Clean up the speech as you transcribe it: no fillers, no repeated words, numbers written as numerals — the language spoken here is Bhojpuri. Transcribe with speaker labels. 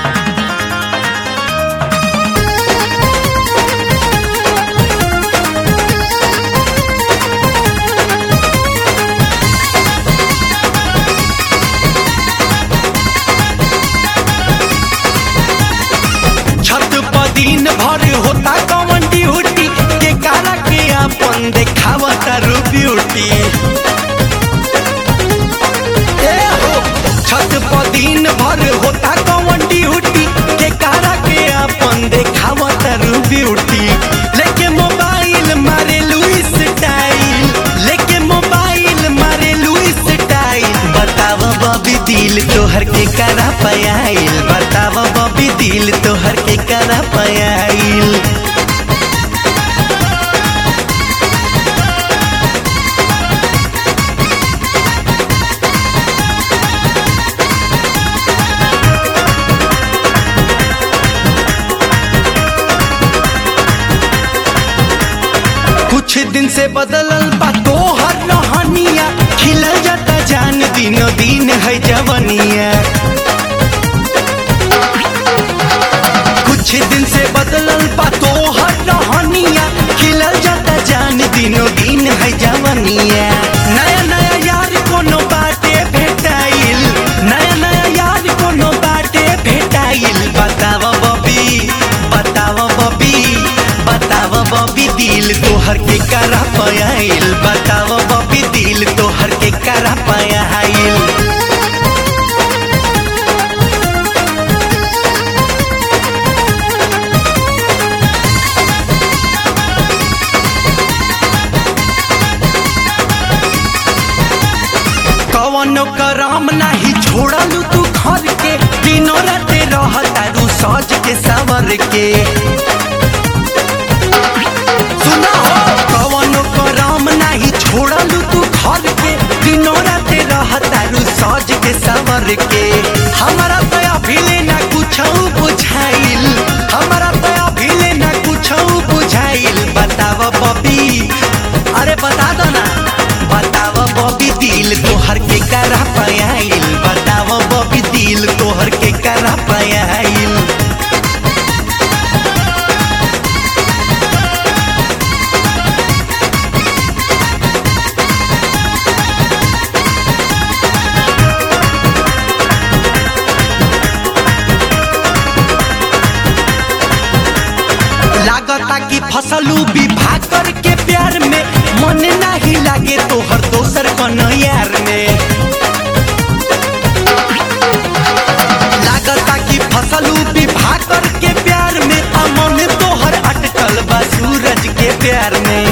Speaker 1: दिन भर होता कौन ड्यूटी के कारा के अपन देखावता रू ब्यूटी। छत पर दिन भर होता कौन ड्यूटी के कारा के अपन देखावता रू ब्यूटी। लेके मोबाइल मारे लुइस स्टाइल, लेके मोबाइल मारे लुइस स्टाइल। बताव बॉबी दिल तोहर के करा पायल, बताव बॉबी दिल तोहर के करा पायल। कुछ दिन से बदलल बा तोहर रहनिया, खिलल जाता जान दिनो दिन है जवनिया। कुछ दिन से बदलल बा तोहर रहनिया, खिलल जाता जान दिनो दिन है जवनिया। नया नया यार कोनो बाटे भेटाइल, नया नया यार कोनो बाटे भेटाइल। बताव बॉबी, बताव बॉबी, बताव बॉबी दिल तोहर के करा पायल, बताव बॉबी दिल तोहर के करा पायल। कवनो कराम नाही छोड़लू तू घर के, दिनों राते रहता रू सज के सवर के। सुना हो कवनो कराम नाही छोड़लू तू घर के, दिनों राते रहता रू सज के सवर के। हमारा तो अभिले ना कुछौ बुझाइल, हमारा तो अभिले ना कुछौ बुझाइल। बताव बॉबी, अरे बता दो ना, बताव बॉबी दिल तोहर के करा पायल, बताव बॉबी दिल तोहर के करा पायल। लागता कि फसलू विवाह करके प्यार में, मन नहीं लागे तोहर दोसर कनो यार में। लागता कि फसलू विवाह करके प्यार में, मन तोहर अटकल बा सूरज के प्यार में।